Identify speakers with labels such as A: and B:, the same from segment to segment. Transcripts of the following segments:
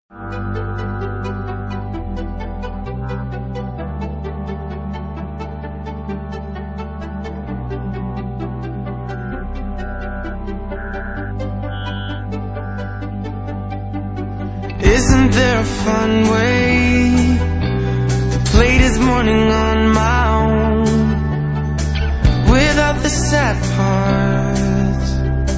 A: Isn't there a fun way to play this morning on my own, without the sad parts?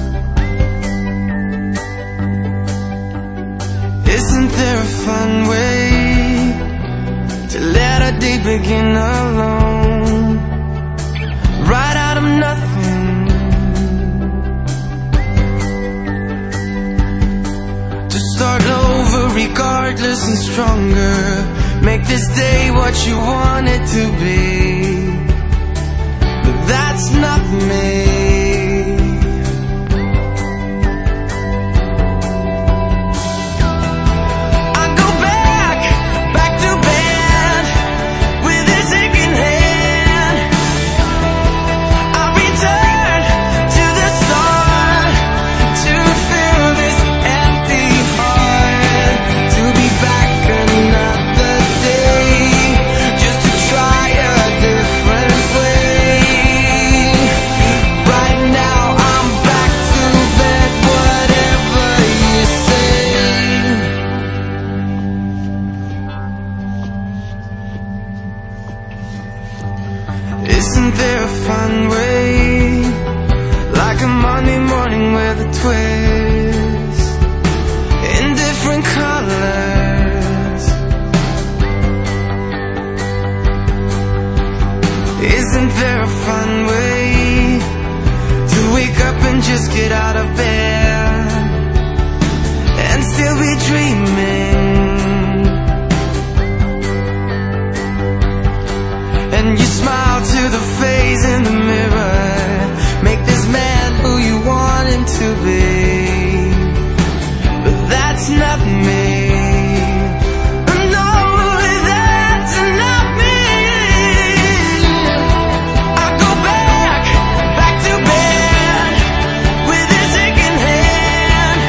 A: Isn't there a fun way to let a day begin alone, right out of nothing? Start over regardless and stronger, make this day what you want it to be. But that's not me. I go back to bed with this aching hand. I return to the start to fill this empty heart, to be back another day, just to try a different way. Right now I'm back to bed, whatever you say. Isn't there a fun way, like a Monday morning with a twist, in different colors? Isn't there a fun way to wake up and just get out of bed and still be dreaming? And you smile to the face in the mirror, make this man who you want him to be. But that's not me. No, that's not me. I go back to bed with this aching hand.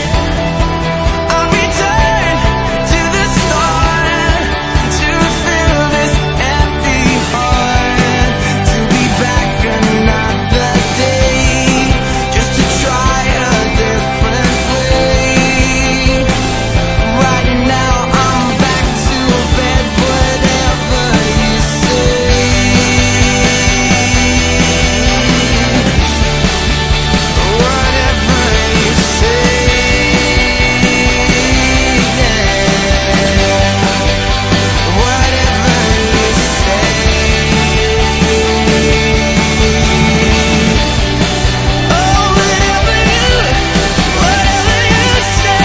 A: I return to the start to fill this empty heart, to be back another day, just to try a different way. Right now I'm back to bed, whatever you say. Whatever you say, yeah. Whatever you say. Oh, whatever you say.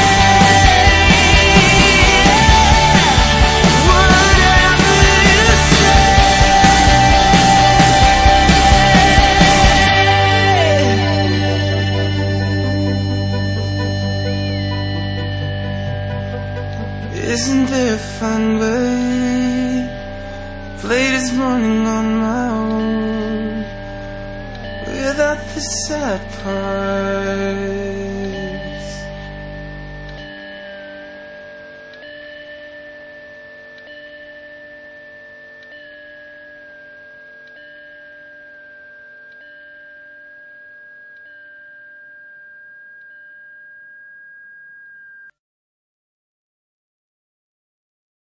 A: Isn't there a fun way, play this morning on my own, without the sad part?